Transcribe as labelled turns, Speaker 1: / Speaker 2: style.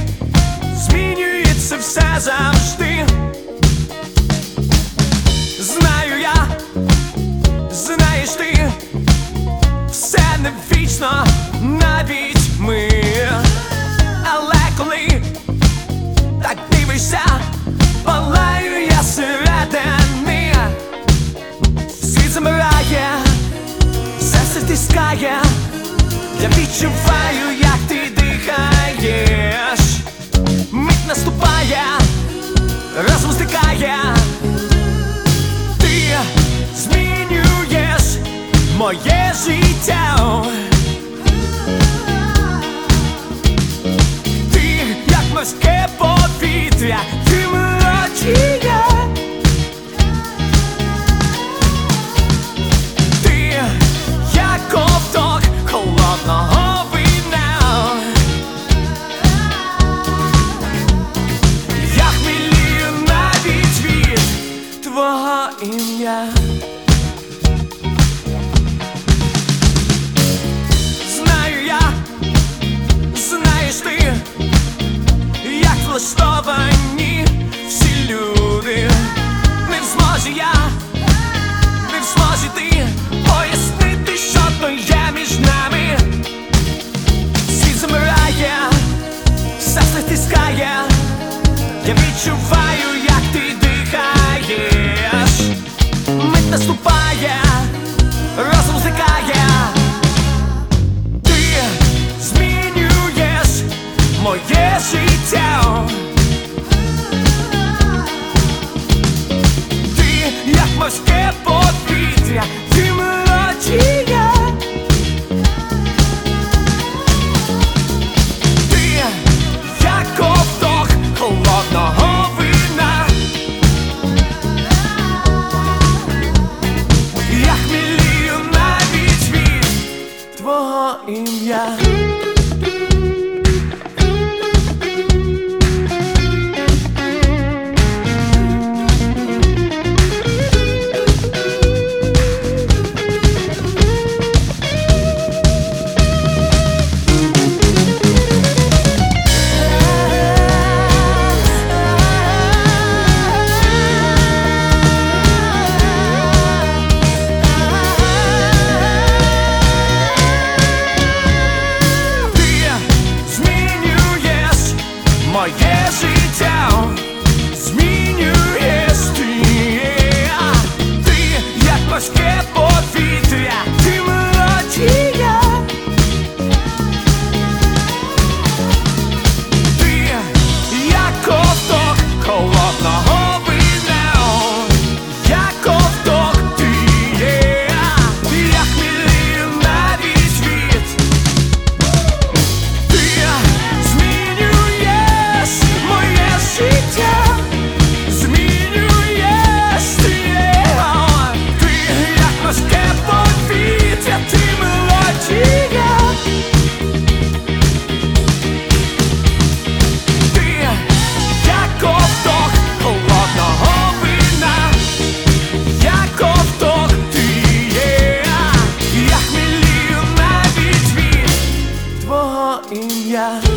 Speaker 1: змінюється все завжди. Знаю я, знаєш ти, все не вічно, навіть ми. Але коли так дивишся, палаю я середини. Світ замирає, серце стискає, я відчуваю, як ти дихаєш. Мить наступає, розум стикає. Ти змінюєш моє життя. Ти, як морське повітря, ти мелодія. Ти, як ковток холодного вина. Я хмелію навіть від твого ім'я. Знаю я, знаєш ти, як влаштовані всі люди. Не зможу я, не зможу ти пояснити, що то є між нами. Світ замирає, серце стискає, я відчуваю, як ти дихаєш. Мить наступає, розум зникає. Ти змінюєш моє життя. Ти, як морське повітря, ти мелодія. Ти, як ковток холодного вина. Я хмелію навіть від твого ім'я. Моє життя змінюєш ти. Ти, як морське повітря, ти мелодія. Ти, як ковток холодного вина. Як ковток ти є. Я хмелію навіть від. Ти змінюєш моє життя, змінюєш ти. Ти, як морське повітря, ти мелодія. Ти, як ковток холодного вина. Як ковток ти є. Я хмелію навіть від твого ім'я.